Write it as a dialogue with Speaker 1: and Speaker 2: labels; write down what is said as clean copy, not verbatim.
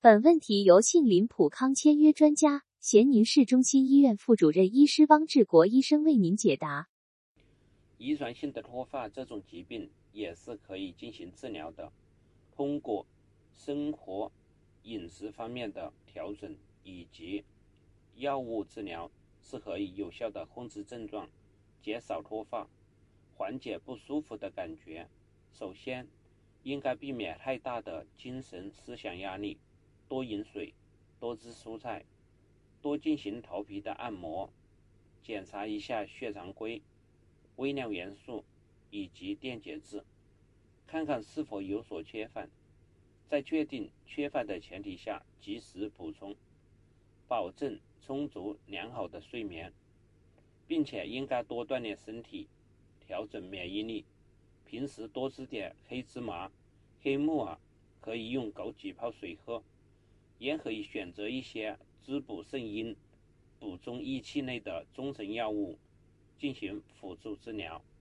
Speaker 1: 本问题由杏林普康签约专家、咸宁市中心医院副主任医师汪志国医生为您解答。
Speaker 2: 遗传性的脱发这种疾病也是可以进行治疗的，通过生活、饮食方面的调整以及药物治疗是可以有效的控制症状，减少脱发，缓解不舒服的感觉。首先，应该避免太大的精神思想压力，多饮水，多吃蔬菜，多进行头皮的按摩，检查一下血常规、微量元素以及电解质，看看是否有所缺乏，在确定缺乏的前提下及时补充，保证充足良好的睡眠，并且应该多锻炼身体，调整免疫力。平时多吃点黑芝麻、黑木耳，可以用枸杞泡水喝，也可以选择一些滋补肾阴、补充益气类的中成药物进行辅助治疗。